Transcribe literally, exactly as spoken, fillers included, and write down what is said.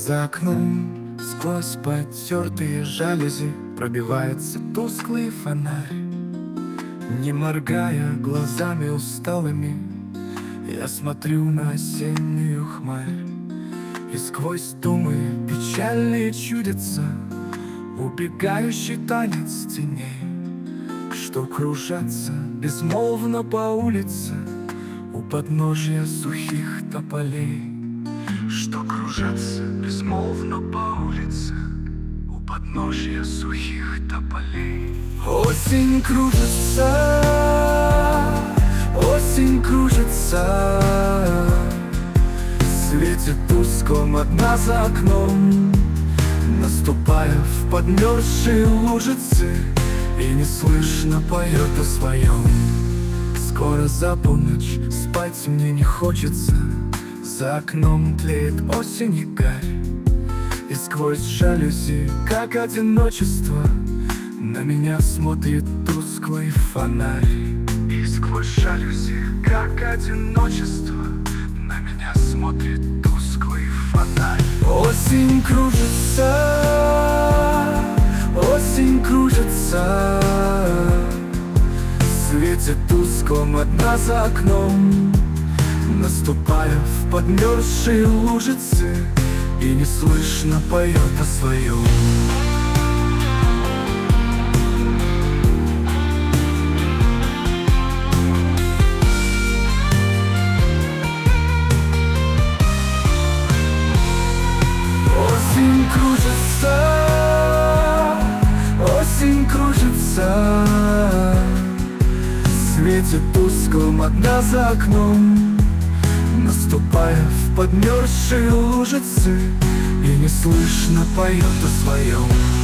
За окном сквозь потертые жалюзи пробивается тусклый фонарь. Не моргая глазами усталыми, я смотрю на осеннюю хмарь. И сквозь думы печальные чудится убегающий танец теней, что кружатся безмолвно по улице у подножья сухих тополей. Что кружатся безмолвно по улице у подножья сухих тополей. Осень кружится, осень кружится, светит тускло одна за окном, наступая в подмерзшие лужицы, и неслышно поет о своем. Скоро за полночь, спать мне не хочется. За окном тлеет осень и гарь, и сквозь жалюзи, как одиночество, на меня смотрит тусклый фонарь. И сквозь жалюзи, как одиночество, на меня смотрит тусклый фонарь. Осень кружится, осень кружится, светит тускло одна за окном, наступая в подмерзшие лужицы, и неслышно поет о своем. Осень кружится, осень кружится, светит тускло одна за окном, наступая в подмерзшие лужицы, и неслышно поет о своем.